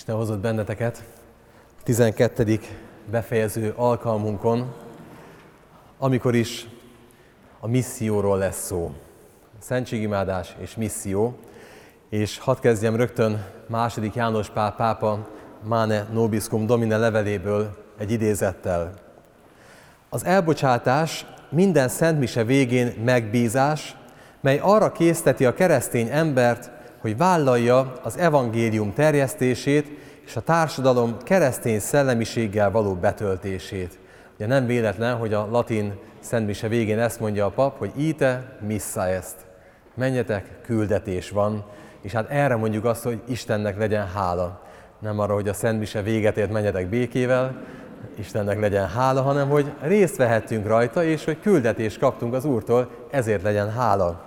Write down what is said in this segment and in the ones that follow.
Isten hozott benneteket 12. befejező alkalmunkon, amikor is a misszióról lesz szó. Szentségimádás és misszió, és hadd kezdjem rögtön II. János Pál pápa Mane Nobiscum Domine leveléből egy idézettel. Az elbocsátás minden szentmise végén megbízás, mely arra készteti a keresztény embert, hogy vállalja az evangélium terjesztését és a társadalom keresztény szellemiséggel való betöltését. Ugye nem véletlen, hogy a latin szentmise végén ezt mondja a pap, hogy ite missa est. Menjetek, küldetés van, és hát erre mondjuk azt, hogy Istennek legyen hála. Nem arra, hogy a szentmise véget ért, menjetek békével, Istennek legyen hála, hanem hogy részt vehettünk rajta, és hogy küldetést kaptunk az Úrtól, ezért legyen hála.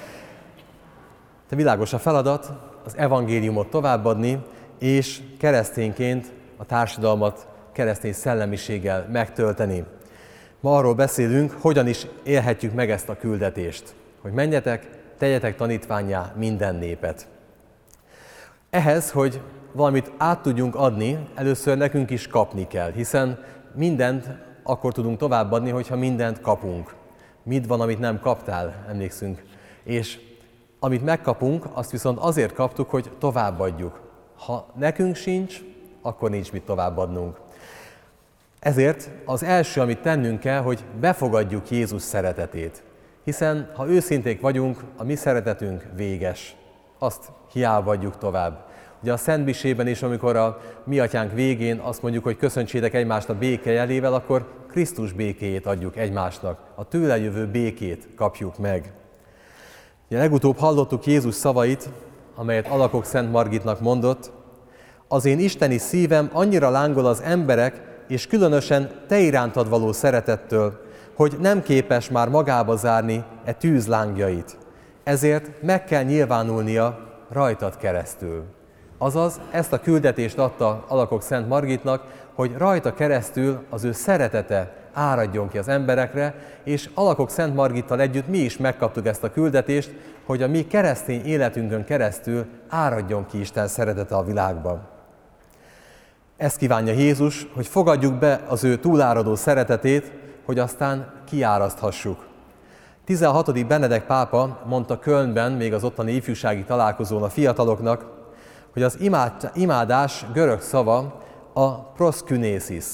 De világos a feladat, az evangéliumot továbbadni, és keresztényként a társadalmat keresztény szellemiséggel megtölteni. Ma arról beszélünk, hogyan is élhetjük meg ezt a küldetést. Hogy menjetek, tegyetek tanítvánnyá minden népet. Ehhez, hogy valamit át tudjunk adni, először nekünk is kapni kell, hiszen mindent akkor tudunk továbbadni, hogyha mindent kapunk. Mit van, amit nem kaptál, emlékszünk. És amit megkapunk, azt viszont azért kaptuk, hogy továbbadjuk. Ha nekünk sincs, akkor nincs mit továbbadnunk. Ezért az első, amit tennünk kell, hogy befogadjuk Jézus szeretetét. Hiszen, ha őszinték vagyunk, a mi szeretetünk véges. Azt hiába adjuk tovább. Ugye a szentmisében is, amikor a mi atyánk végén azt mondjuk, hogy köszöntsétek egymást a béke jelével, akkor Krisztus békéjét adjuk egymásnak. A tőle jövő békét kapjuk meg. Ugye legutóbb hallottuk Jézus szavait, amelyet Alakok Szent Margitnak mondott. Az én isteni szívem annyira lángol az emberek, és különösen te irántad való szeretettől, hogy nem képes már magába zárni e tűz lángjait. Ezért meg kell nyilvánulnia rajtad keresztül. Azaz, ezt a küldetést adta Alakok Szent Margitnak, hogy rajta keresztül az ő szeretete áradjon ki az emberekre, és Alakok Szent Margittal együtt mi is megkaptuk ezt a küldetést, hogy a mi keresztény életünkön keresztül áradjon ki Isten szeretete a világban. Ezt kívánja Jézus, hogy fogadjuk be az ő túláradó szeretetét, hogy aztán kiáraszthassuk. 16. Benedek pápa mondta Kölnben, még az ottani ifjúsági találkozón a fiataloknak, hogy az imádás görög szava a proszkünészis,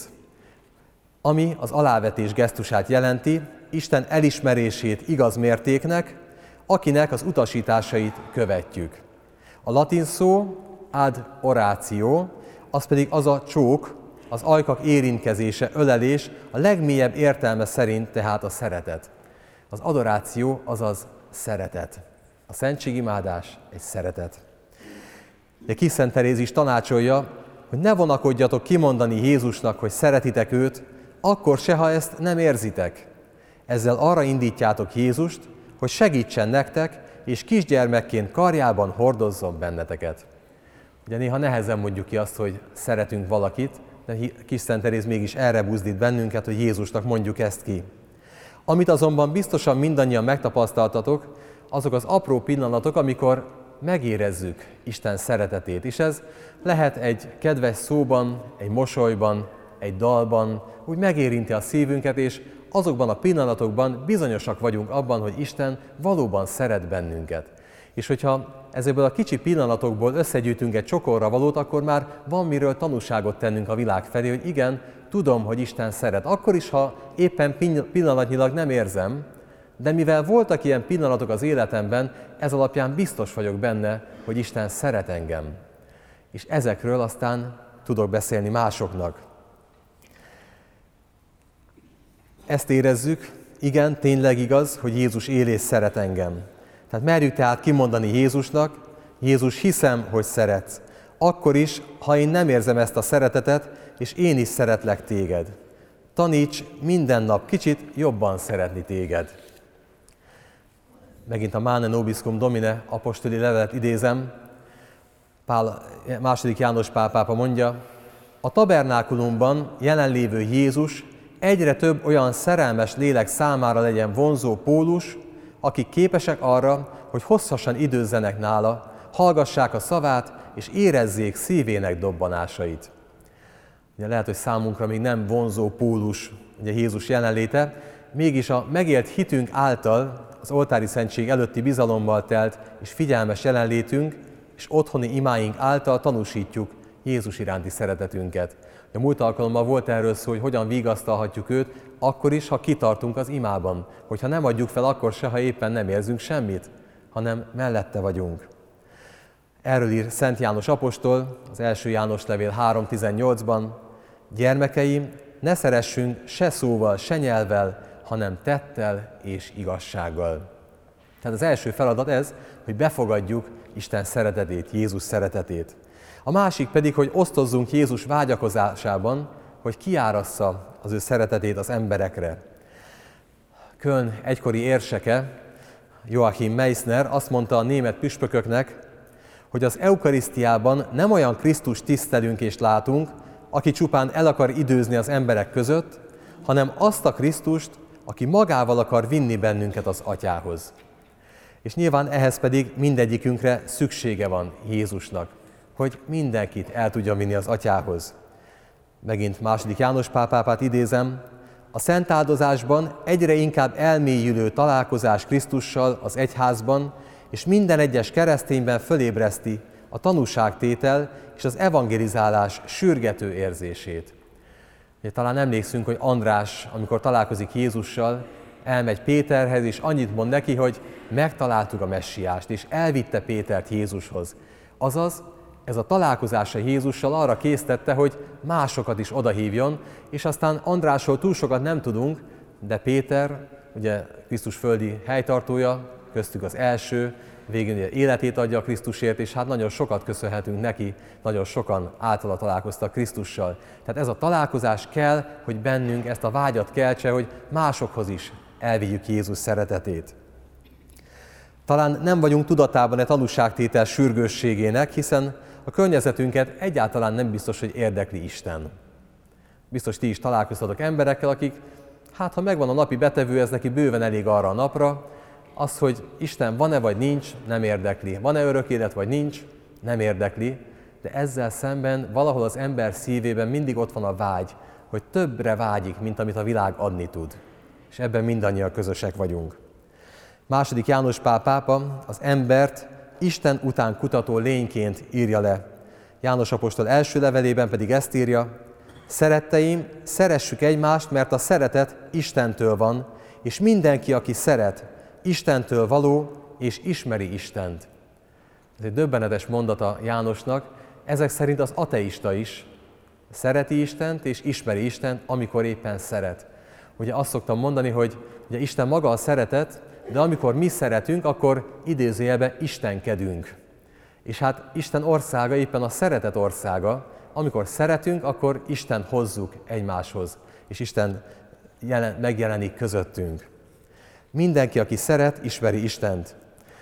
ami az alávetés gesztusát jelenti, Isten elismerését igaz mértéknek, akinek az utasításait követjük. A latin szó ad oratio, az pedig az a csók, az ajkak érintkezése, ölelés, a legmélyebb értelme szerint tehát a szeretet. Az adoráció, azaz szeretet. A szentségimádás egy szeretet. De Kis Szent Teréz is tanácsolja, hogy ne vonakodjatok kimondani Jézusnak, hogy szeretitek őt, akkor se, ha ezt nem érzitek. Ezzel arra indítjátok Jézust, hogy segítsen nektek, és kisgyermekként karjában hordozzon benneteket. Ugye néha nehezen mondjuk ki azt, hogy szeretünk valakit, de Kis Szent Teréz mégis erre buzdít bennünket, hogy Jézusnak mondjuk ezt ki. Amit azonban biztosan mindannyian megtapasztaltatok, azok az apró pillanatok, amikor megérezzük Isten szeretetét. És ez lehet egy kedves szóban, egy mosolyban, egy dalban, úgy megérinti a szívünket, és azokban a pillanatokban bizonyosak vagyunk abban, hogy Isten valóban szeret bennünket. És hogyha ezekből a kicsi pillanatokból összegyűjtünk egy csokorra valót, akkor már van miről tanúságot tennünk a világ felé, hogy igen, tudom, hogy Isten szeret. Akkor is, ha éppen pillanatnyilag nem érzem, de mivel voltak ilyen pillanatok az életemben, ez alapján biztos vagyok benne, hogy Isten szeret engem. És ezekről aztán tudok beszélni másoknak. Ezt érezzük, igen, tényleg igaz, hogy Jézus él és szeret engem. Tehát merjük tehát kimondani Jézusnak, Jézus, hiszem, hogy szeretsz. Akkor is, ha én nem érzem ezt a szeretetet, és én is szeretlek téged. Taníts minden nap kicsit jobban szeretni téged. Megint a Mane Nobiscum Domine apostoli levelet idézem. II. János Pál pápa mondja, a tabernákulumban jelenlévő Jézus egyre több olyan szerelmes lélek számára legyen vonzó pólus, akik képesek arra, hogy hosszasan időzzenek nála, hallgassák a szavát, és érezzék szívének dobbanásait. Ugye lehet, hogy számunkra még nem vonzó pólus ugye Jézus jelenléte, mégis a megélt hitünk által az oltári szentség előtti bizalommal telt és figyelmes jelenlétünk és otthoni imáink által tanúsítjuk Jézus iránti szeretetünket. A múlt alkalommal volt erről szó, hogy hogyan vigasztalhatjuk őt, akkor is, ha kitartunk az imában. Hogyha nem adjuk fel, akkor se, ha éppen nem érzünk semmit, hanem mellette vagyunk. Erről ír Szent János apostol, az első János levél 3.18-ban: gyermekeim, ne szeressünk se szóval, se nyelvvel, hanem tettel és igazsággal. Tehát az első feladat ez, hogy befogadjuk Isten szeretetét, Jézus szeretetét. A másik pedig, hogy osztozzunk Jézus vágyakozásában, hogy kiárassza az ő szeretetét az emberekre. Köln egykori érseke, Joachim Meissner azt mondta a német püspököknek, hogy az eukarisztiában nem olyan Krisztust tisztelünk és látunk, aki csupán el akar időzni az emberek között, hanem azt a Krisztust, aki magával akar vinni bennünket az Atyához. És nyilván ehhez pedig mindegyikünkre szüksége van Jézusnak, hogy mindenkit el tudja vinni az Atyához. Megint II. János Pál pápát idézem: a szentáldozásban egyre inkább elmélyülő találkozás Krisztussal az egyházban, és minden egyes keresztényben fölébreszti a tanúságtétel és az evangelizálás sürgető érzését. Ugye, talán emlékszünk, hogy András, amikor találkozik Jézussal, elmegy Péterhez, és annyit mond neki, hogy megtaláltuk a messiást, és elvitte Pétert Jézushoz. Azaz, ez a találkozása Jézussal arra késztette, hogy másokat is odahívjon, és aztán Andrásról túl sokat nem tudunk, de Péter, ugye Krisztus földi helytartója, köztük az első, végén ugye életét adja a Krisztusért, és hát nagyon sokat köszönhetünk neki, nagyon sokan általa találkoztak Krisztussal. Tehát ez a találkozás kell, hogy bennünk ezt a vágyat keltse, hogy másokhoz is elvigyük Jézus szeretetét. Talán nem vagyunk tudatában a tanúságtétel sürgősségének, hiszen a környezetünket egyáltalán nem biztos, hogy érdekli Isten. Biztos ti is találkoztatok emberekkel, akik, hát ha megvan a napi betevő, ez neki bőven elég arra a napra, az, hogy Isten van-e vagy nincs, nem érdekli. Van-e örök élet vagy nincs, nem érdekli, de ezzel szemben valahol az ember szívében mindig ott van a vágy, hogy többre vágyik, mint amit a világ adni tud. És ebben mindannyian közösek vagyunk. II. János Pál pápa az embert Isten után kutató lényként írja le. János apostol első levelében pedig ezt írja: szeretteim, szeressük egymást, mert a szeretet Istentől van, és mindenki, aki szeret, Istentől való, és ismeri Istent. Ez egy döbbenetes mondata Jánosnak, ezek szerint az ateista is szereti Istent, és ismeri Istent, amikor éppen szeret. Ugye azt szoktam mondani, hogy ugye Isten maga a szeretet, de amikor mi szeretünk, akkor idézőjelben istenkedünk. És hát Isten országa éppen a szeretet országa. Amikor szeretünk, akkor Isten hozzuk egymáshoz, és Isten megjelenik közöttünk. Mindenki, aki szeret, ismeri Istent.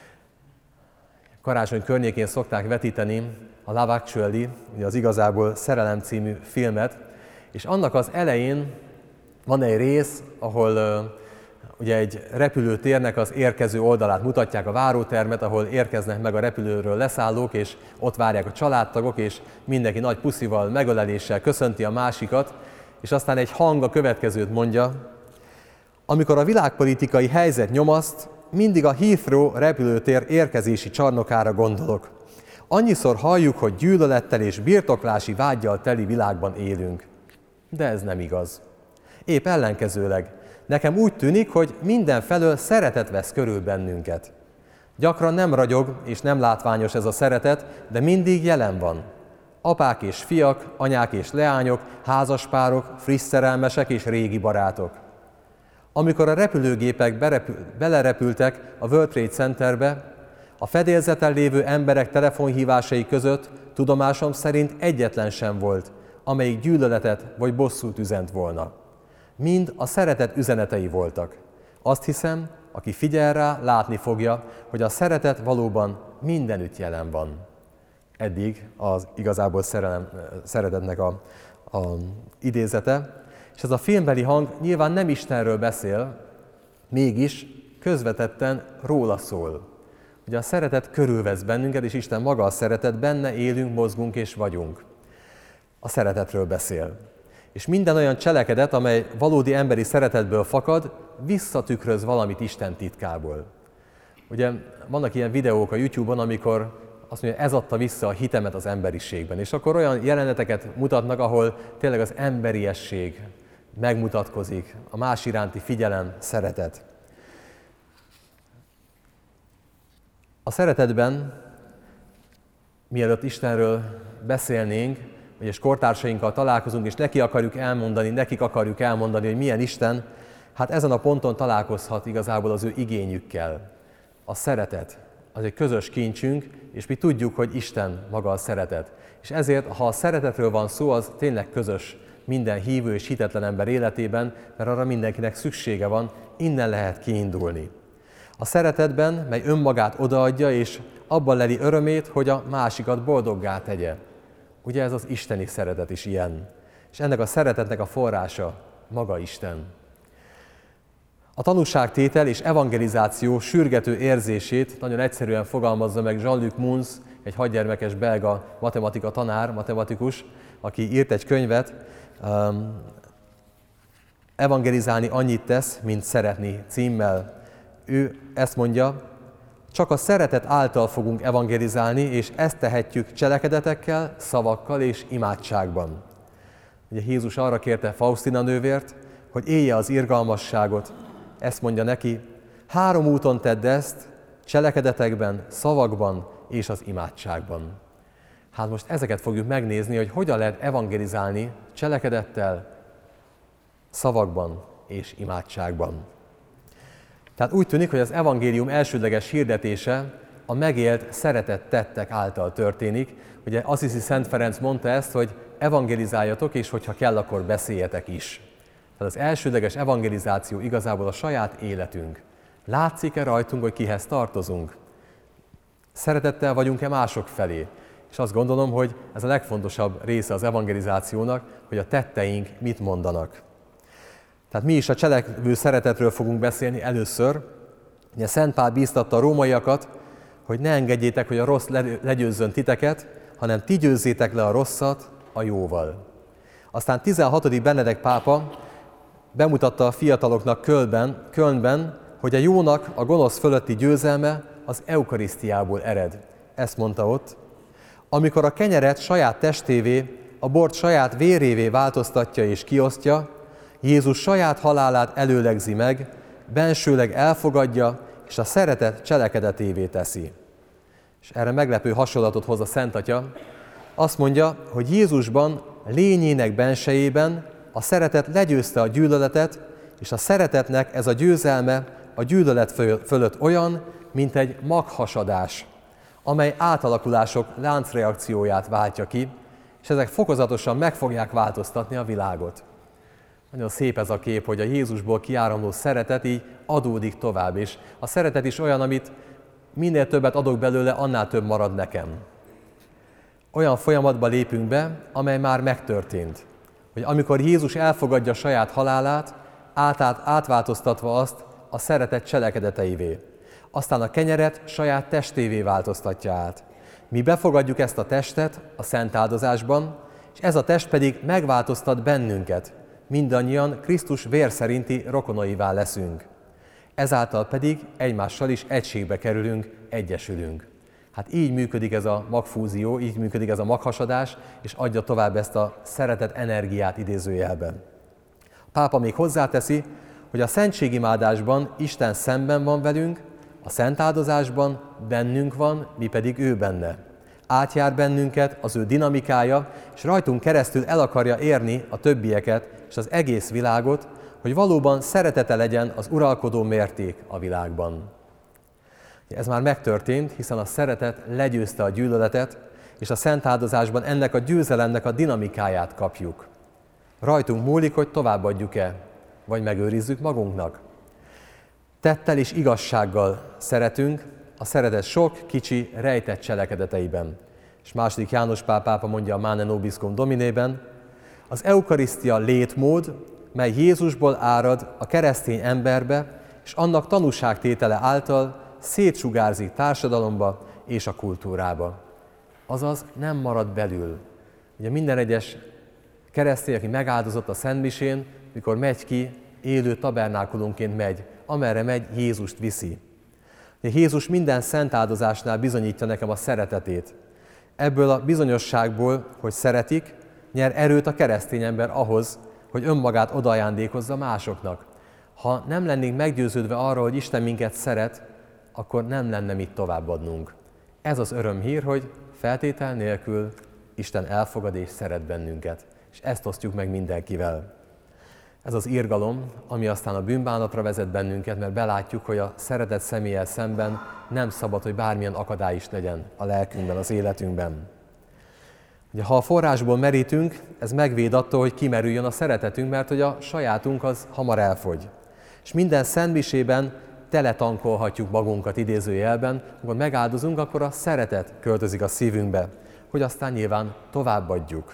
Karácsony környékén szokták vetíteni a Love Actually, ugye az Igazából Szerelem című filmet, és annak az elején van egy rész, ahol ugye egy repülőtérnek az érkező oldalát mutatják, a várótermet, ahol érkeznek meg a repülőről leszállók, és ott várják a családtagok, és mindenki nagy puszival, megöleléssel köszönti a másikat, és aztán egy hang a következőt mondja: amikor a világpolitikai helyzet nyomaszt, mindig a Heathrow repülőtér érkezési csarnokára gondolok. Annyiszor halljuk, hogy gyűlölettel és birtoklási vággyal teli világban élünk. De ez nem igaz. Épp ellenkezőleg. Nekem úgy tűnik, hogy mindenfelől szeretet vesz körül bennünket. Gyakran nem ragyog és nem látványos ez a szeretet, de mindig jelen van. Apák és fiak, anyák és leányok, házaspárok, friss szerelmesek és régi barátok. Amikor a repülőgépek belerepültek a World Trade Centerbe, a fedélzeten lévő emberek telefonhívásai között tudomásom szerint egyetlen sem volt, amelyik gyűlöletet vagy bosszút üzent volna. Mind a szeretet üzenetei voltak. Azt hiszem, aki figyel rá, látni fogja, hogy a szeretet valóban mindenütt jelen van. Eddig az Igazából szeretetnek a idézete. És ez a filmbeli hang nyilván nem Istenről beszél, mégis közvetetten róla szól. Ugye a szeretet körülvesz bennünket, és Isten maga a szeretet, benne élünk, mozgunk és vagyunk. A szeretetről beszél. És minden olyan cselekedet, amely valódi emberi szeretetből fakad, visszatükröz valamit Isten titkából. Ugye vannak ilyen videók a YouTube-on, amikor azt mondja, ez adta vissza a hitemet az emberiségben. És akkor olyan jeleneteket mutatnak, ahol tényleg az emberiesség megmutatkozik, a más iránti figyelem, szeretet. A szeretetben, mielőtt Istenről beszélnénk, és kortársainkkal találkozunk, és nekik akarjuk elmondani, hogy milyen Isten, hát ezen a ponton találkozhat igazából az ő igényükkel. A szeretet, az egy közös kincsünk, és mi tudjuk, hogy Isten maga a szeretet. És ezért, ha a szeretetről van szó, az tényleg közös minden hívő és hitetlen ember életében, mert arra mindenkinek szüksége van, innen lehet kiindulni. A szeretetben, mely önmagát odaadja, és abban leli örömét, hogy a másikat boldoggá tegye. Ugye ez az isteni szeretet is ilyen. És ennek a szeretetnek a forrása maga Isten. A tanúságtétel és evangelizáció sürgető érzését nagyon egyszerűen fogalmazza meg Jean-Luc Mons, egy 6 gyermekes belga matematika tanár, matematikus, aki írt egy könyvet, Evangelizálni annyit tesz, mint szeretni címmel. Ő ezt mondja, csak a szeretet által fogunk evangelizálni, és ezt tehetjük cselekedetekkel, szavakkal és imádságban. Ugye Jézus arra kérte Faustina nővért, hogy élje az irgalmasságot. Ezt mondja neki, 3 úton tedd ezt, cselekedetekben, szavakban és az imádságban. Hát most ezeket fogjuk megnézni, hogy hogyan lehet evangelizálni cselekedettel, szavakban és imádságban. Tehát úgy tűnik, hogy az evangélium elsődleges hirdetése a megélt szeretett tettek által történik. Ugye Assisi Szent Ferenc mondta ezt, hogy evangelizáljatok, és hogyha kell, akkor beszéljetek is. Tehát az elsődleges evangelizáció igazából a saját életünk. Látszik-e rajtunk, hogy kihez tartozunk? Szeretettel vagyunk-e mások felé? És azt gondolom, hogy ez a legfontosabb része az evangelizációnak, hogy a tetteink mit mondanak. Tehát mi is a cselekvő szeretetről fogunk beszélni először. Ugye Szent Pál bíztatta a rómaiakat, hogy ne engedjétek, hogy a rossz legyőzzön titeket, hanem ti győzzétek le a rosszat a jóval. Aztán 16. Benedek pápa bemutatta a fiataloknak Kölnben, hogy a jónak a gonosz fölötti győzelme az eukarisztiából ered. Ezt mondta ott. Amikor a kenyeret saját testévé, a bort saját vérévé változtatja és kiosztja, Jézus saját halálát előlegzi meg, bensőleg elfogadja, és a szeretet cselekedetévé teszi. És erre meglepő hasonlatot hoz a Szent Atya. Azt mondja, hogy Jézusban lényének bensejében a szeretet legyőzte a gyűlöletet, és a szeretetnek ez a győzelme a gyűlölet fölött olyan, mint egy maghasadás, amely átalakulások láncreakcióját váltja ki, és ezek fokozatosan meg fogják változtatni a világot. Nagyon szép ez a kép, hogy a Jézusból kiáramló szeretet így adódik tovább, és a szeretet is olyan, amit minél többet adok belőle, annál több marad nekem. Olyan folyamatba lépünk be, amely már megtörtént. Hogy amikor Jézus elfogadja saját halálát, átváltoztatva azt a szeretet cselekedeteivé. Aztán a kenyeret saját testévé változtatja át. Mi befogadjuk ezt a testet a szent áldozásban, és ez a test pedig megváltoztat bennünket. Mindannyian Krisztus vér szerinti rokonaivá leszünk. Ezáltal pedig egymással is egységbe kerülünk, egyesülünk. Hát így működik ez a magfúzió, így működik ez a maghasadás, és adja tovább ezt a szeretet energiát idézőjelben. A pápa még hozzáteszi, hogy a szentségimádásban Isten szemben van velünk, a szent áldozásban bennünk van, mi pedig ő benne. Átjár bennünket az ő dinamikája, és rajtunk keresztül el akarja érni a többieket és az egész világot, hogy valóban szeretete legyen az uralkodó mérték a világban. Ez már megtörtént, hiszen a szeretet legyőzte a gyűlöletet, és a szent áldozásban ennek a győzelemnek a dinamikáját kapjuk. Rajtunk múlik, hogy továbbadjuk-e, vagy megőrizzük magunknak. Tettel és igazsággal szeretünk, a szeretet sok, kicsi, rejtett cselekedeteiben. És II. János Pál pápa mondja a Mane Nobiscum Dominében, az eukarisztia létmód, mely Jézusból árad a keresztény emberbe, és annak tanúságtétele által szétsugárzik társadalomba és a kultúrába. Azaz nem marad belül. Ugye minden egyes keresztény, aki megáldozott a szentmisén, mikor megy ki, élő tabernákulumként megy, amerre megy, Jézust viszi. Jézus minden szent áldozásnál bizonyítja nekem a szeretetét. Ebből a bizonyosságból, hogy szeretik, nyer erőt a keresztény ember ahhoz, hogy önmagát odaajándékozza másoknak. Ha nem lennénk meggyőződve arról, hogy Isten minket szeret, akkor nem lenne mit továbbadnunk. Ez az örömhír, hogy feltétel nélkül Isten elfogad és szeret bennünket. És ezt osztjuk meg mindenkivel. Ez az irgalom, ami aztán a bűnbánatra vezet bennünket, mert belátjuk, hogy a szeretett személlyel szemben nem szabad, hogy bármilyen akadály is legyen a lelkünkben, az életünkben. Ugye, ha a forrásból merítünk, ez megvéd attól, hogy kimerüljön a szeretetünk, mert hogy a sajátunk az hamar elfogy. És minden szentmisében teletankolhatjuk magunkat idézőjelben, amikor megáldozunk, akkor a szeretet költözik a szívünkbe, hogy aztán nyilván továbbadjuk.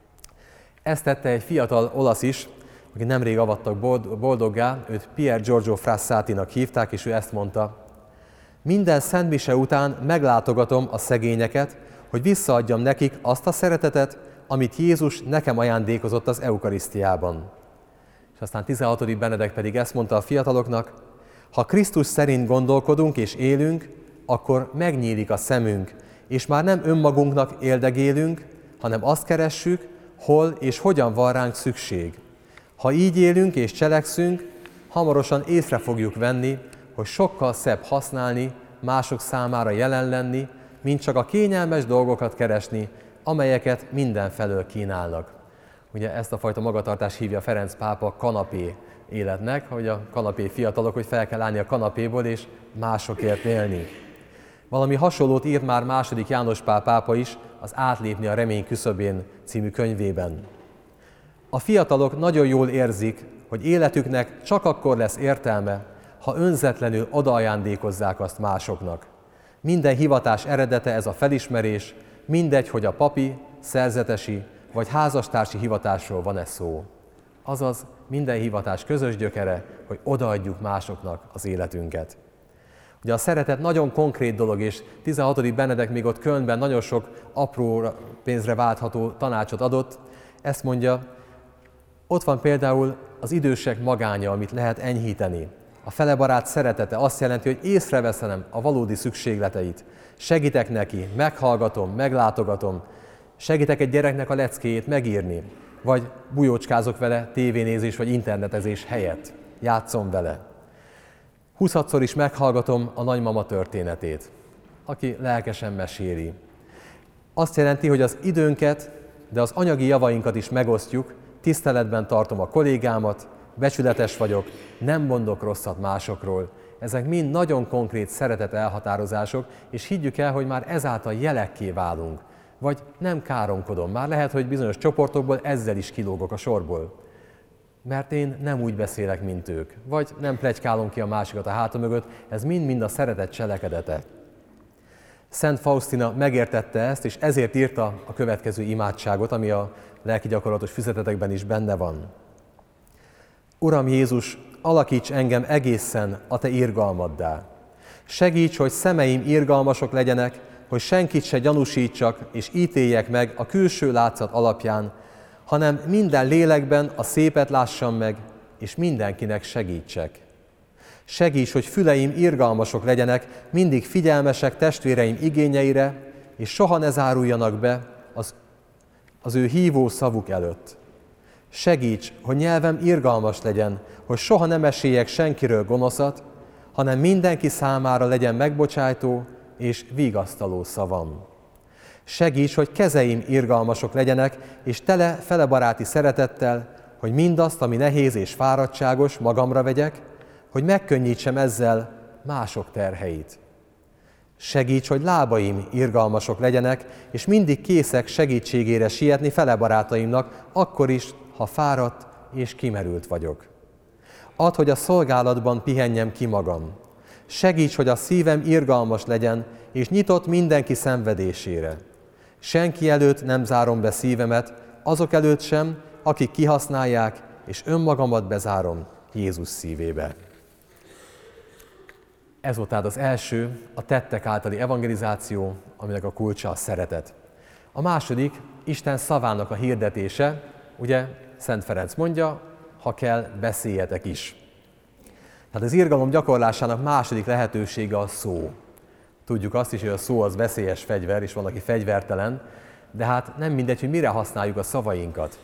Ezt tette egy fiatal olasz is, aki nemrég avattak boldoggá, őt Pier Giorgio Frassatinak hívták, és ő ezt mondta: minden szentmise után meglátogatom a szegényeket, hogy visszaadjam nekik azt a szeretetet, amit Jézus nekem ajándékozott az eukarisztiában. És aztán 16. Benedek pedig ezt mondta a fiataloknak: ha Krisztus szerint gondolkodunk és élünk, akkor megnyílik a szemünk, és már nem önmagunknak éldegélünk, hanem azt keressük, hol és hogyan van ránk szükség. Ha így élünk és cselekszünk, hamarosan észre fogjuk venni, hogy sokkal szebb használni, mások számára jelen lenni, mint csak a kényelmes dolgokat keresni, amelyeket mindenfelől kínálnak. Ugye ezt a fajta magatartást hívja Ferenc pápa kanapé életnek, hogy a kanapé fiatalok, hogy fel kell állni a kanapéból és másokért élni. Valami hasonlót írt már II. János Pál pápa is az Átlépni a remény küszöbén című könyvében. A fiatalok nagyon jól érzik, hogy életüknek csak akkor lesz értelme, ha önzetlenül odaajándékozzák azt másoknak. Minden hivatás eredete ez a felismerés, mindegy, hogy a papi, szerzetesi vagy házastársi hivatásról van-e szó. Azaz minden hivatás közös gyökere, hogy odaadjuk másoknak az életünket. Ugye a szeretet nagyon konkrét dolog, és 16. Benedek még ott Kölnben nagyon sok apró pénzre váltható tanácsot adott. Ezt mondja, ott van például az idősek magánya, amit lehet enyhíteni. A felebarát szeretete azt jelenti, hogy észreveszem a valódi szükségleteit. Segítek neki, meghallgatom, meglátogatom, segítek egy gyereknek a leckéjét megírni, vagy bujócskázok vele tévénézés vagy internetezés helyett. Játszom vele. 20-szor is meghallgatom a nagymama történetét, aki lelkesen meséli. Azt jelenti, hogy az időnket, de az anyagi javainkat is megosztjuk, tiszteletben tartom a kollégámat, becsületes vagyok, nem mondok rosszat másokról. Ezek mind nagyon konkrét szeretet elhatározások, és higgyük el, hogy már ezáltal jelekké válunk. Vagy nem káromkodom. Már lehet, hogy bizonyos csoportokból ezzel is kilógok a sorból. Mert én nem úgy beszélek, mint ők. Vagy nem pletykálom ki a másikat a háta mögött. Ez mind-mind a szeretet cselekedete. Szent Faustina megértette ezt, és ezért írta a következő imádságot, ami a lelki gyakorlatos füzetetekben is benne van. Uram Jézus, alakíts engem egészen a Te irgalmaddá. Segíts, hogy szemeim irgalmasok legyenek, hogy senkit se gyanúsítsak és ítéljek meg a külső látszat alapján, hanem minden lélekben a szépet lássam meg, és mindenkinek segítsek. Segíts, hogy füleim irgalmasok legyenek, mindig figyelmesek testvéreim igényeire, és soha ne záruljanak be az ő hívó szavuk előtt. Segíts, hogy nyelvem irgalmas legyen, hogy soha ne meséljek senkiről gonoszat, hanem mindenki számára legyen megbocsájtó és vigasztaló szavam. Segíts, hogy kezeim irgalmasok legyenek, és tele felebaráti szeretettel, hogy mindazt, ami nehéz és fáradtságos, magamra vegyek, hogy megkönnyítsem ezzel mások terheit. Segíts, hogy lábaim irgalmasok legyenek, és mindig készek segítségére sietni felebarátaimnak, akkor is, ha fáradt és kimerült vagyok. Add, hogy a szolgálatban pihenjem ki magam. Segíts, hogy a szívem irgalmas legyen, és nyitott mindenki szenvedésére. Senki előtt nem zárom be szívemet, azok előtt sem, akik kihasználják, és önmagamat bezárom Jézus szívébe. Ez volt tehát az első, a tettek általi evangelizáció, aminek a kulcsa a szeretet. A második, Isten szavának a hirdetése, ugye Szent Ferenc mondja, ha kell, beszéljetek is. Tehát az irgalom gyakorlásának második lehetősége a szó. Tudjuk azt is, hogy a szó az veszélyes fegyver, és van, aki fegyvertelen, de hát nem mindegy, hogy mire használjuk a szavainkat.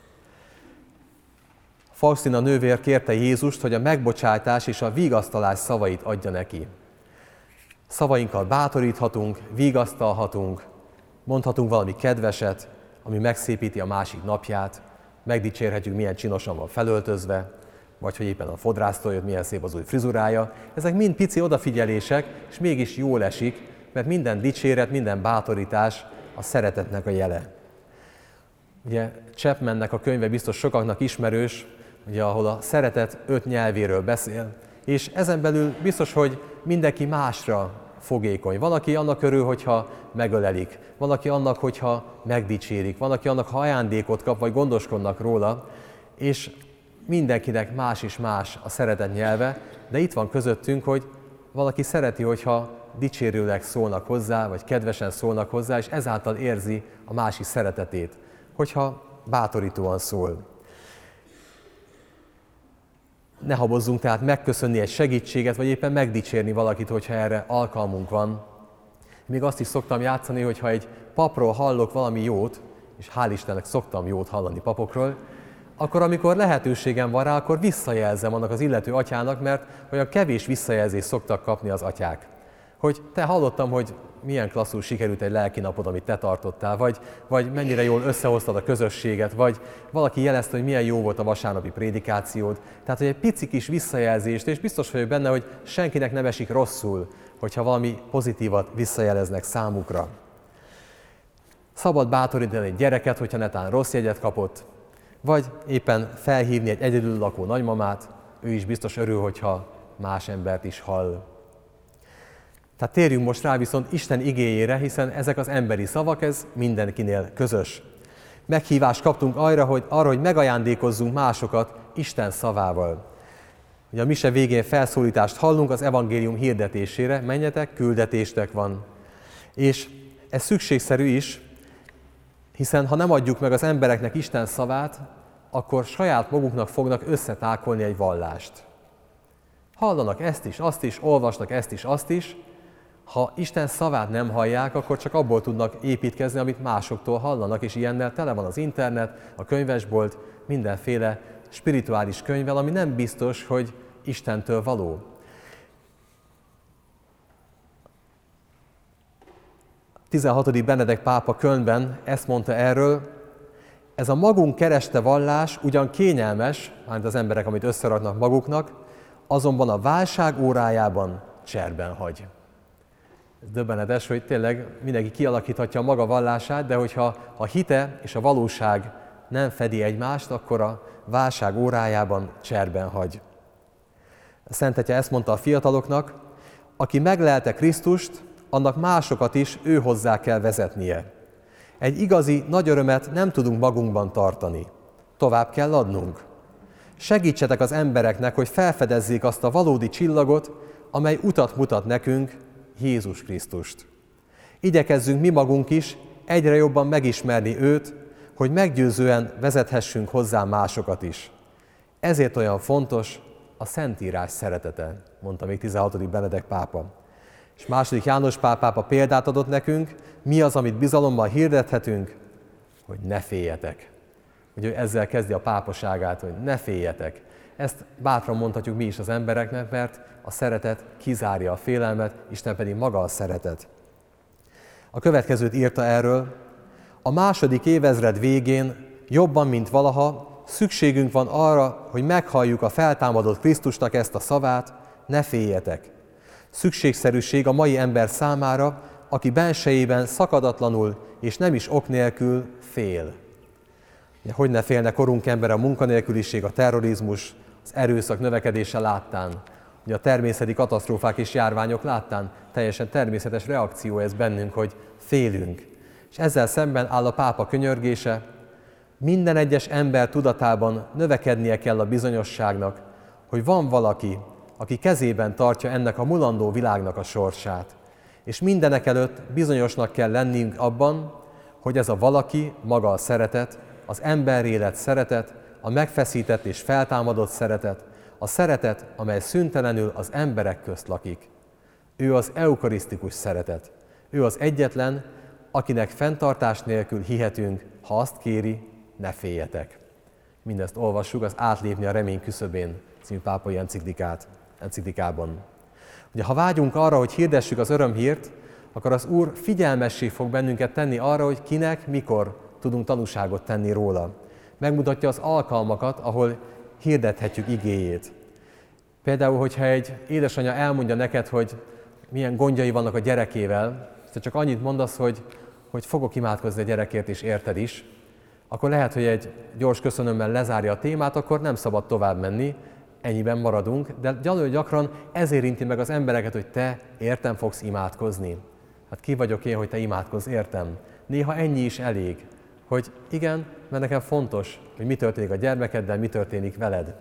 Faustina nővér kérte Jézust, hogy a megbocsátás és a vigasztalás szavait adja neki. Szavainkkal bátoríthatunk, vigasztalhatunk, mondhatunk valami kedveset, ami megszépíti a másik napját, megdicsérhetjük, milyen csinosan van felöltözve, vagy hogy éppen a fodrásztól jött, milyen szép az új frizurája. Ezek mind pici odafigyelések, és mégis jól esik, mert minden dicséret, minden bátorítás a szeretetnek a jele. Ugye Chapmannek a könyve biztos sokaknak ismerős, ugye, ahol a szeretet 5 nyelvéről beszél, és ezen belül biztos, hogy mindenki másra fogékony. Van, aki annak örül, hogyha megölelik, van, aki annak, hogyha megdicsérik, van, aki annak, ha ajándékot kap, vagy gondoskodnak róla, és mindenkinek más és más a szeretet nyelve, de itt van közöttünk, hogy valaki szereti, hogyha dicsérőleg szólnak hozzá, vagy kedvesen szólnak hozzá, és ezáltal érzi a másik szeretetét, hogyha bátorítóan szól. Ne habozzunk tehát megköszönni egy segítséget, vagy éppen megdicsérni valakit, hogyha erre alkalmunk van. Még azt is szoktam játszani, hogyha egy papról hallok valami jót, és hál' Istennek szoktam jót hallani papokról, akkor amikor lehetőségem van rá, akkor visszajelzem annak az illető atyának, mert olyan kevés visszajelzést szoktak kapni az atyák. Hogy te hallottam, hogy milyen klasszul sikerült egy lelki napod, amit te tartottál, vagy mennyire jól összehoztad a közösséget, vagy valaki jelezte, hogy milyen jó volt a vasárnapi prédikációd. Tehát, hogy egy pici kis visszajelzést, és biztos vagyok benne, hogy senkinek nem esik rosszul, hogyha valami pozitívat visszajeleznek számukra. Szabad bátorítani egy gyereket, hogyha netán rossz jegyet kapott, vagy éppen felhívni egy egyedül lakó nagymamát, ő is biztos örül, hogyha más embert is hall. Tehát térjünk most rá viszont Isten igéjére, hiszen ezek az emberi szavak, ez mindenkinél közös. Meghívást kaptunk arra, hogy megajándékozzunk másokat Isten szavával. Ugye a mise végén felszólítást hallunk az evangélium hirdetésére, menjetek, küldetéstek van. És ez szükségszerű is, hiszen ha nem adjuk meg az embereknek Isten szavát, akkor saját maguknak fognak összetákolni egy vallást. Hallanak ezt is, azt is, olvasnak ezt is, azt is. Ha Isten szavát nem hallják, akkor csak abból tudnak építkezni, amit másoktól hallanak, és ilyennel tele van az internet, a könyvesbolt, mindenféle spirituális könyvvel, ami nem biztos, hogy Istentől való. A 16. Benedek pápa Kölnben ezt mondta erről: ez a magunk kereste vallás ugyan kényelmes, mármint az emberek, amit összeraknak maguknak, azonban a válság órájában cserben hagy. Ez döbbenetes, hogy tényleg mindenki kialakíthatja a maga vallását, de hogyha a hite és a valóság nem fedi egymást, akkor a válság órájában cserben hagy. A Szent Atya ezt mondta a fiataloknak: aki meglelte Krisztust, annak másokat is ő hozzá kell vezetnie. Egy igazi nagy örömet nem tudunk magunkban tartani. Tovább kell adnunk. Segítsetek az embereknek, hogy felfedezzék azt a valódi csillagot, amely utat mutat nekünk, Jézus Krisztust. Igyekezzünk mi magunk is egyre jobban megismerni őt, hogy meggyőzően vezethessünk hozzá másokat is. Ezért olyan fontos a Szentírás szeretete, mondta még 16. Benedek pápa. És II. János Pál pápa példát adott nekünk, mi az, amit bizalommal hirdethetünk, hogy ne féljetek. Ugye ezzel kezdi a pápaságát, hogy ne féljetek. Ezt bátran mondhatjuk mi is az embereknek, mert a szeretet kizárja a félelmet, Isten pedig maga a szeretet. A következőt írta erről: a második évezred végén jobban, mint valaha, szükségünk van arra, hogy meghalljuk a feltámadott Krisztusnak ezt a szavát: ne féljetek. Szükségszerűség a mai ember számára, aki bensejében szakadatlanul és nem is ok nélkül fél. Hogy ne félne korunk ember a munkanélküliség, a terrorizmus, az erőszak növekedése láttán, ugye a természeti katasztrófák és járványok láttán teljesen természetes reakció ez bennünk, hogy félünk. És ezzel szemben áll a pápa könyörgése: minden egyes ember tudatában növekednie kell a bizonyosságnak, hogy van valaki, aki kezében tartja ennek a mulandó világnak a sorsát. És mindenekelőtt bizonyosnak kell lennünk abban, hogy ez a valaki maga a szeretet, az emberélet szeretet, a megfeszített és feltámadott szeretet, a szeretet, amely szüntelenül az emberek közt lakik. Ő az eukarisztikus szeretet. Ő az egyetlen, akinek fenntartás nélkül hihetünk, ha azt kéri, ne féljetek. Mindezt olvassuk az Átlépni a remény küszöbén című pápai enciklikában. Ugye, ha vágyunk arra, hogy hirdessük az örömhírt, akkor az Úr figyelmessé fog bennünket tenni arra, hogy kinek, mikor tudunk tanúságot tenni róla. Megmutatja az alkalmakat, ahol hirdethetjük igéjét. Például, hogyha egy édesanyja elmondja neked, hogy milyen gondjai vannak a gyerekével, te csak annyit mondasz, hogy fogok imádkozni a gyerekért, és érted is, akkor lehet, hogy egy gyors köszönömmel lezárja a témát, akkor nem szabad tovább menni, ennyiben maradunk, de gyakran ez érinti meg az embereket, hogy te értem fogsz imádkozni. Hát ki vagyok én, hogy te imádkozz, értem. Néha ennyi is elég, hogy igen, mert nekem fontos, hogy mi történik a gyermekeddel, mi történik veled.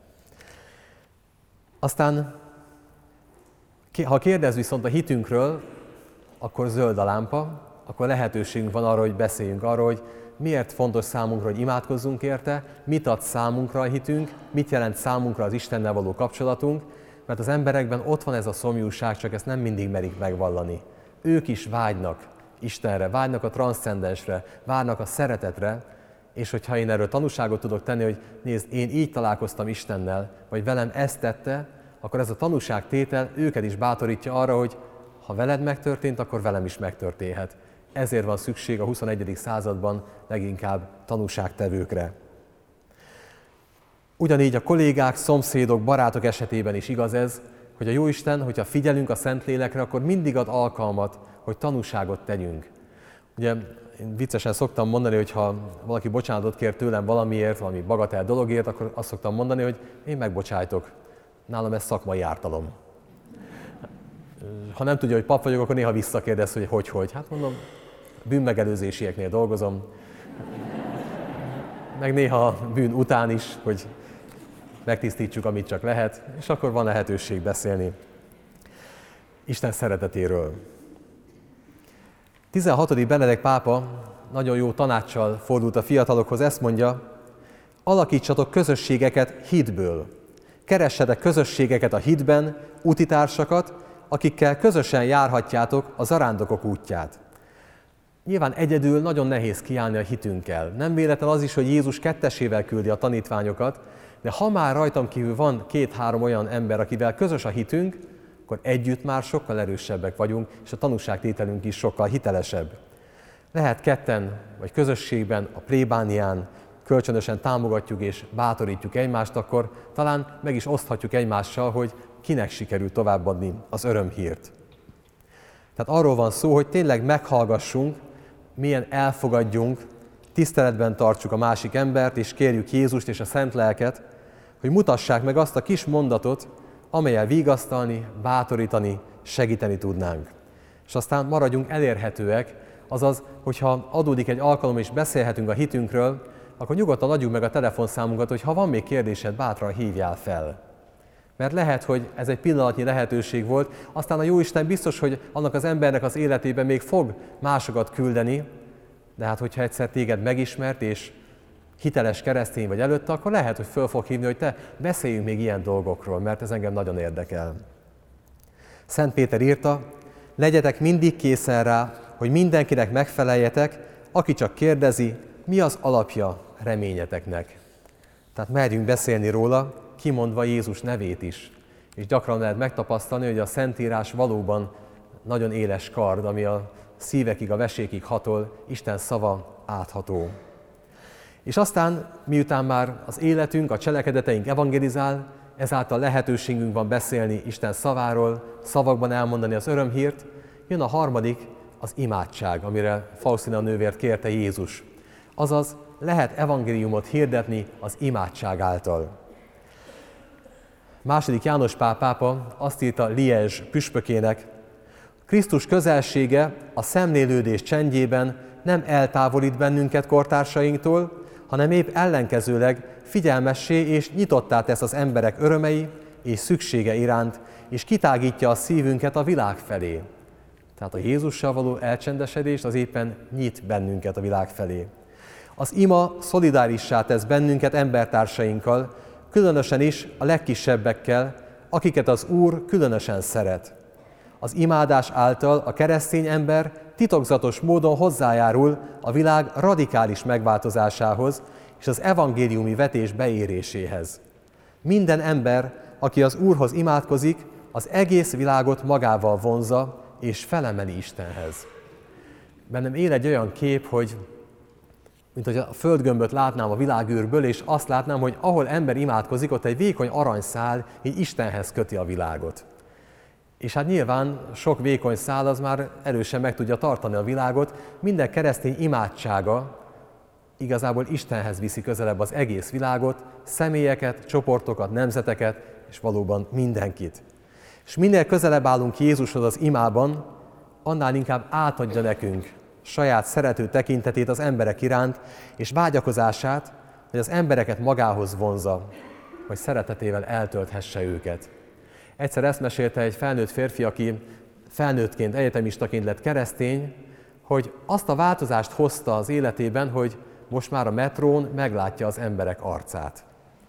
Aztán, ha kérdez viszont a hitünkről, akkor zöld a lámpa, akkor lehetőségünk van arra, hogy beszéljünk arról, hogy miért fontos számunkra, hogy imádkozzunk érte, mit ad számunkra a hitünk, mit jelent számunkra az Istennel való kapcsolatunk, mert az emberekben ott van ez a szomjúság, csak ezt nem mindig merik megvallani. Ők is vágynak Istenre, vágynak a transzcendensre, várnak a szeretetre, és hogyha én erről tanúságot tudok tenni, hogy nézd, én így találkoztam Istennel, vagy velem ezt tette, akkor ez a tanúságtétel őket is bátorítja arra, hogy ha veled megtörtént, akkor velem is megtörténhet. Ezért van szükség a 21. században leginkább tanúságtevőkre. Ugyanígy a kollégák, szomszédok, barátok esetében is igaz ez, hogy a Jóisten, hogyha figyelünk a Szentlélekre, akkor mindig ad alkalmat, hogy tanúságot tegyünk. Ugye én viccesen szoktam mondani, hogy ha valaki bocsánatot kér tőlem valamiért, valami bagatel dologért, akkor azt szoktam mondani, hogy én megbocsájtok. Nálam ez szakmai ártalom. Ha nem tudja, hogy pap vagyok, akkor néha visszakérdez, hogy. Hát mondom, bűnmegelőzésieknél dolgozom, meg néha bűn után is, hogy megtisztítsuk, amit csak lehet, és akkor van lehetőség beszélni Isten szeretetéről. 16. Benedek pápa nagyon jó tanáccsal fordult a fiatalokhoz, ezt mondja: alakítsatok közösségeket hitből. Keressetek közösségeket a hitben, útitársakat, akikkel közösen járhatjátok a zarándokok útját. Nyilván egyedül nagyon nehéz kiállni a hitünkkel. Nem véletlen az is, hogy Jézus kettesével küldi a tanítványokat, de ha már rajtam kívül van 2-3 olyan ember, akivel közös a hitünk, akkor együtt már sokkal erősebbek vagyunk, és a tanúságtételünk is sokkal hitelesebb. Lehet ketten vagy közösségben, a plébánián kölcsönösen támogatjuk és bátorítjuk egymást, akkor talán meg is oszthatjuk egymással, hogy kinek sikerül továbbadni az örömhírt. Tehát arról van szó, hogy tényleg meghallgassunk, milyen elfogadjunk, tiszteletben tartsuk a másik embert, és kérjük Jézust és a Szent Lelket, hogy mutassák meg azt a kis mondatot, amellyel vigasztalni, bátorítani, segíteni tudnánk. És aztán maradjunk elérhetőek, azaz, hogyha adódik egy alkalom és beszélhetünk a hitünkről, akkor nyugodtan adjuk meg a telefonszámunkat, hogy ha van még kérdésed, bátran hívjál fel. Mert lehet, hogy ez egy pillanatnyi lehetőség volt, aztán a Jóisten biztos, hogy annak az embernek az életében még fog másokat küldeni, de hát hogyha egyszer téged megismert, és hiteles keresztény vagy előtte, akkor lehet, hogy föl fog hívni, hogy te beszéljünk még ilyen dolgokról, mert ez engem nagyon érdekel. Szent Péter írta: legyetek mindig készen rá, hogy mindenkinek megfeleljetek, aki csak kérdezi, mi az alapja reményeteknek. Tehát merjünk beszélni róla, kimondva Jézus nevét is. És gyakran lehet megtapasztalni, hogy a Szentírás valóban nagyon éles kard, ami a szívekig, a vesékig hatol, Isten szava átható. És aztán, miután már az életünk, a cselekedeteink evangelizál, ezáltal lehetőségünk van beszélni Isten szaváról, szavakban elmondani az örömhírt, jön a harmadik, az imádság, amire Faustina nővért kérte Jézus. Azaz, lehet evangéliumot hirdetni az imádság által. II. János Pál pápa azt írta Liège püspökének: Krisztus közelsége a szemlélődés csendjében nem eltávolít bennünket kortársainktól, hanem épp ellenkezőleg figyelmessé és nyitottá tesz az emberek örömei, és szüksége iránt, és kitágítja a szívünket a világ felé. Tehát a Jézussal való elcsendesedés az éppen nyit bennünket a világ felé. Az ima szolidárissá tesz bennünket embertársainkkal, különösen is a legkisebbekkel, akiket az Úr különösen szeret. Az imádás által a keresztény ember titokzatos módon hozzájárul a világ radikális megváltozásához és az evangéliumi vetés beéréséhez. Minden ember, aki az Úrhoz imádkozik, az egész világot magával vonzza és felemeli Istenhez. Bennem él egy olyan kép, hogy mint hogy a földgömböt látnám a világűrből, és azt látnám, hogy ahol ember imádkozik, ott egy vékony aranyszál így Istenhez köti a világot. És hát nyilván sok vékony szál az már erősen meg tudja tartani a világot, minden keresztény imádsága igazából Istenhez viszi közelebb az egész világot, személyeket, csoportokat, nemzeteket, és valóban mindenkit. És minél közelebb állunk Jézushoz az imában, annál inkább átadja nekünk saját szerető tekintetét az emberek iránt, és vágyakozását, hogy az embereket magához vonzza, hogy szeretetével eltölthesse őket. Egyszer ezt mesélte egy felnőtt férfi, aki felnőttként, egyetemistaként lett keresztény, hogy azt a változást hozta az életében, hogy most már a metrón meglátja az emberek arcát.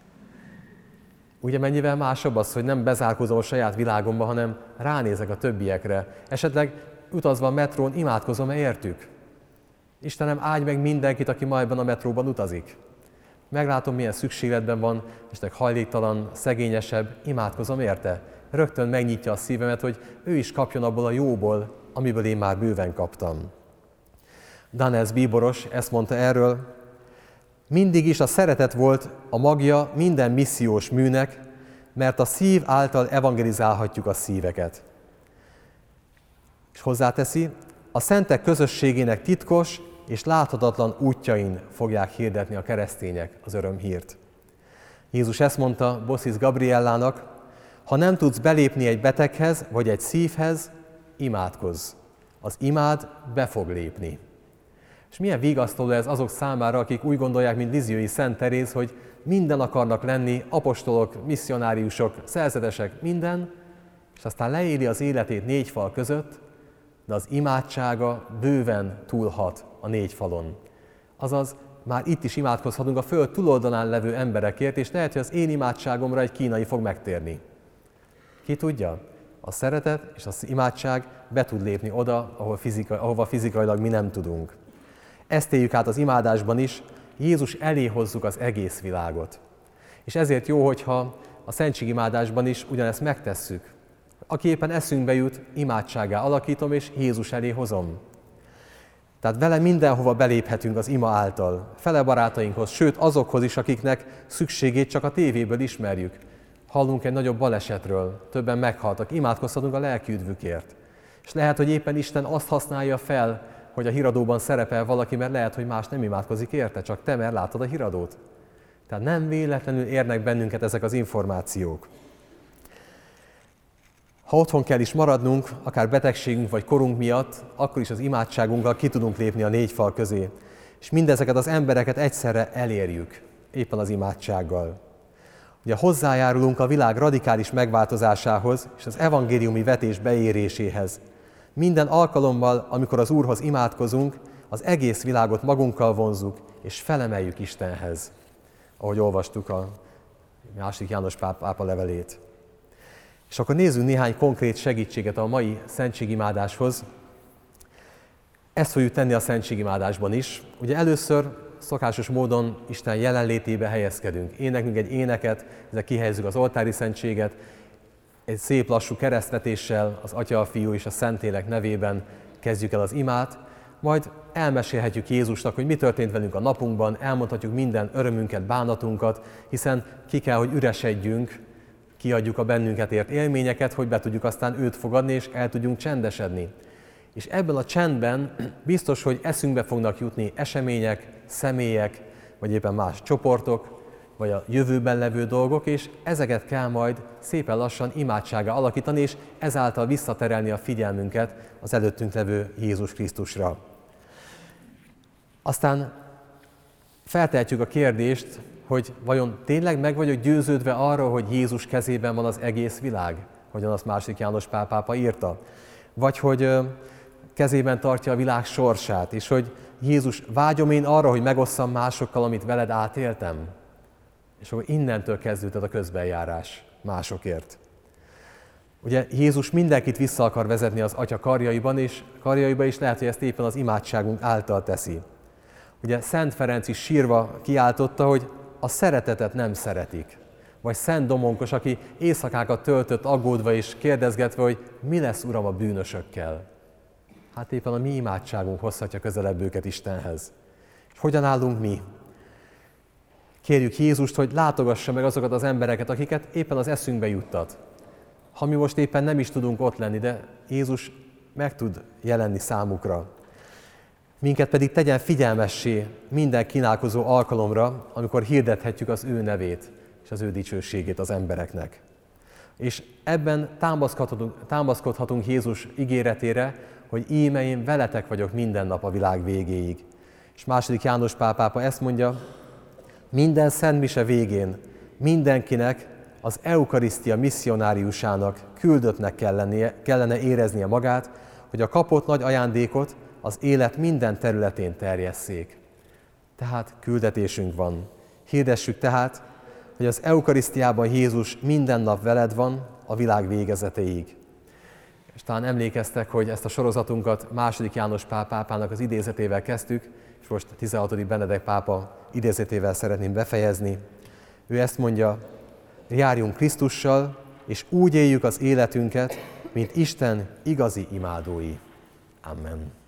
Ugye mennyivel másabb az, hogy nem bezárkozom a saját világomba, hanem ránézek a többiekre. Esetleg utazva a metrón imádkozom-e értük? Istenem, áldj meg mindenkit, aki ma ebben a metróban utazik. Meglátom, milyen szükségletben van, esetleg hajléktalan, szegényesebb, imádkozom érte. Rögtön megnyitja a szívemet, hogy ő is kapjon abból a jóból, amiből én már bőven kaptam. Danez bíboros ezt mondta erről: mindig is a szeretet volt a magja minden missziós műnek, mert a szív által evangelizálhatjuk a szíveket. És hozzáteszi, a szentek közösségének titkos és láthatatlan útjain fogják hirdetni a keresztények az örömhírt. Jézus ezt mondta Bosis Gabriellának: ha nem tudsz belépni egy beteghez vagy egy szívhez, imádkozz. Az imád be fog lépni. És milyen vigasztaló ez azok számára, akik úgy gondolják, mint Lisieux-i Szent Teréz, hogy minden akarnak lenni, apostolok, misszionáriusok, szerzetesek, minden, és aztán leéli az életét 4 fal között, de az imádsága bőven túlhat a 4 falon. Azaz, már itt is imádkozhatunk a föld túloldalán levő emberekért, és lehet, hogy az én imádságomra egy kínai fog megtérni. Ki tudja? A szeretet és az imádság be tud lépni oda, ahova fizikailag mi nem tudunk. Ezt éljük át az imádásban is, Jézus elé hozzuk az egész világot. És ezért jó, hogyha a szentségimádásban is ugyanezt megtesszük. Aki éppen eszünkbe jut, imádsággá alakítom, és Jézus elé hozom. Tehát vele mindenhova beléphetünk az ima által, fele barátainkhoz, sőt azokhoz is, akiknek szükségét csak a tévéből ismerjük. Hallunk egy nagyobb balesetről, többen meghaltak, imádkozhatunk a lelki üdvükért. És lehet, hogy éppen Isten azt használja fel, hogy a híradóban szerepel valaki, mert lehet, hogy más nem imádkozik érte, csak te, mert látod a híradót. Tehát nem véletlenül érnek bennünket ezek az információk. Ha otthon kell is maradnunk, akár betegségünk vagy korunk miatt, akkor is az imádságunkkal ki tudunk lépni a 4 fal közé. És mindezeket az embereket egyszerre elérjük, éppen az imádsággal. Ugye hozzájárulunk a világ radikális megváltozásához és az evangéliumi vetés beéréséhez. Minden alkalommal, amikor az Úrhoz imádkozunk, az egész világot magunkkal vonzzuk, és felemeljük Istenhez, ahogy olvastuk a II. János pápa levelét. És akkor nézzünk néhány konkrét segítséget a mai szentségimádáshoz. Ezt fogjuk tenni a szentségimádásban is. Ugye először szokásos módon Isten jelenlétébe helyezkedünk. Éneklünk egy éneket, ezzel kihelyezzük az oltári szentséget, egy szép lassú keresztvetéssel, az Atya, a Fiú és a Szentlélek nevében kezdjük el az imát, majd elmesélhetjük Jézusnak, hogy mi történt velünk a napunkban, elmondhatjuk minden örömünket, bánatunkat, hiszen ki kell, hogy üresedjünk, kiadjuk a bennünket ért élményeket, hogy be tudjuk aztán őt fogadni, és el tudjunk csendesedni. És ebben a csendben biztos, hogy eszünkbe fognak jutni események, személyek, vagy éppen más csoportok, vagy a jövőben levő dolgok, és ezeket kell majd szépen lassan imádsággá alakítani, és ezáltal visszaterelni a figyelmünket az előttünk levő Jézus Krisztusra. Aztán feltehetjük a kérdést, hogy vajon tényleg meg vagyok győződve arról, hogy Jézus kezében van az egész világ, hogyan azt második János Pál pápa írta, vagy hogy kezében tartja a világ sorsát, és hogy Jézus, vágyom én arra, hogy megosszam másokkal, amit veled átéltem. És akkor innentől kezdődött a közbenjárás másokért. Ugye Jézus mindenkit vissza akar vezetni az Atya karjaiba, és lehet, hogy ezt éppen az imádságunk által teszi. Ugye Szent Ferenc is sírva kiáltotta, hogy a szeretetet nem szeretik. Vagy Szent Domonkos, aki éjszakákat töltött aggódva és kérdezgetve, hogy mi lesz, Uram, a bűnösökkel. Hát éppen a mi imádságunk hozhatja közelebb őket Istenhez. És hogyan állunk mi? Kérjük Jézust, hogy látogassa meg azokat az embereket, akiket éppen az eszünkbe juttat. Ha mi most éppen nem is tudunk ott lenni, de Jézus meg tud jelenni számukra. Minket pedig tegyen figyelmessé minden kínálkozó alkalomra, amikor hirdethetjük az ő nevét és az ő dicsőségét az embereknek. És ebben támaszkodhatunk Jézus ígéretére, hogy íme én veletek vagyok minden nap a világ végéig. És második János Pál pápa ezt mondja, minden szentmise végén mindenkinek az eukarisztia misszionáriusának, küldöttnek kellene éreznie magát, hogy a kapott nagy ajándékot az élet minden területén terjesszék. Tehát küldetésünk van. Hirdessük tehát, hogy az eukarisztiában Jézus minden nap veled van a világ végezetéig. És talán emlékeztek, hogy ezt a sorozatunkat második János Pál pápának az idézetével kezdtük, és most a 16. Benedek pápa idézetével szeretném befejezni. Ő ezt mondja, járjunk Krisztussal, és úgy éljük az életünket, mint Isten igazi imádói. Amen.